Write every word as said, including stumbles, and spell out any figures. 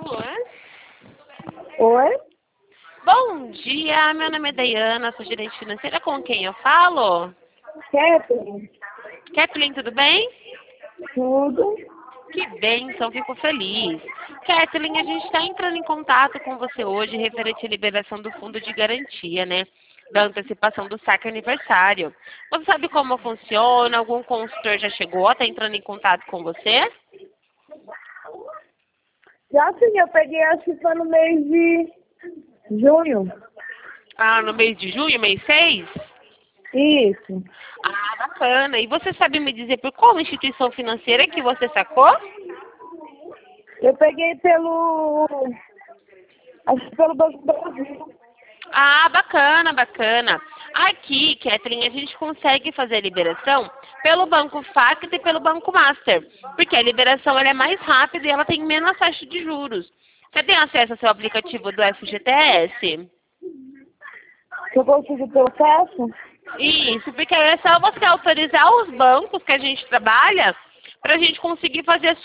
Alô? Oi? Bom dia, meu nome é Dayana, sou gerente financeira. Com quem eu falo? Kathleen? Kathleen, tudo bem? Tudo? Que bênção, fico feliz. Kathleen, a gente está entrando em contato com você hoje referente à liberação do fundo de garantia, né? Da antecipação do saque aniversário. Você sabe como funciona? Algum consultor já chegou? Está entrando em contato com você? Já sim, eu peguei, acho que foi no mês de junho. Ah, no mês de junho, mês seis? Isso. Ah, bacana. E você sabe me dizer por qual instituição financeira que você sacou? Eu peguei pelo... Acho que pelo Banco do Brasil. Ah, bacana, bacana. Aqui, Kathleen, a gente consegue fazer a liberação pelo Banco Facto e pelo Banco Master, porque a liberação ela é mais rápida e ela tem menos taxa de juros. Você tem acesso ao seu aplicativo do F G T S? Se eu consigo ter acesso? Isso, porque é só você autorizar os bancos que a gente trabalha para a gente conseguir fazer